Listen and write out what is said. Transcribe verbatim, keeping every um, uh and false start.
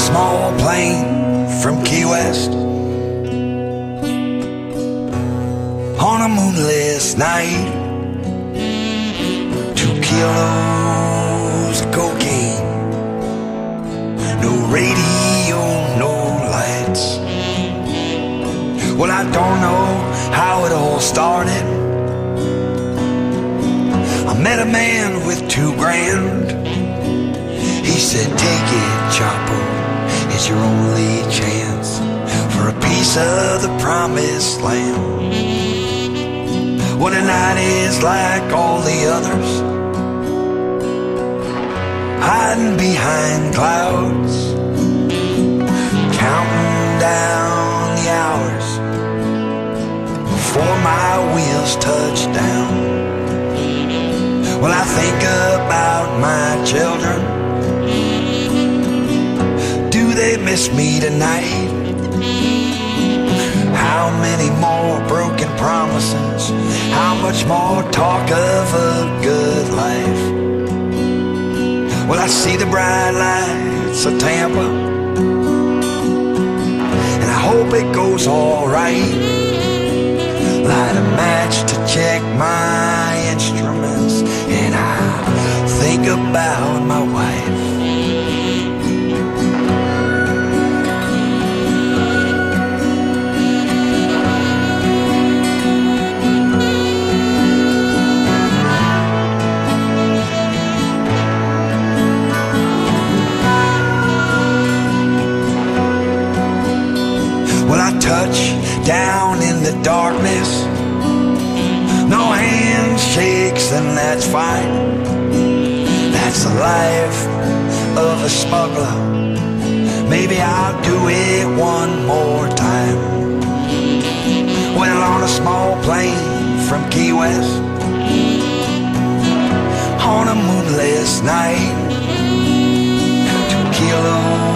small plane from Key West on a moonless night. Two kilos of cocaine, no radio, no lights. Well, I don't know how it all started. I met a man with two grand. He said, take it, Chapo, it's your only chance for a piece of the promised land. Well, the night is like all the others, hiding behind clouds, counting down the hours before my wheels touch down. Well, I think about my children. Do they miss me tonight? How many more broken promises? How much more talk of a good life? Well, I see the bright lights of Tampa, and I hope it goes all right. Light a match to check my instruments, and I think about my wife. Well, I touch down in the darkness, no handshakes, and that's fine. That's the life of a smuggler. Maybe I'll do it one more time. Well, on a small plane from Key West on a moonless night, two kilos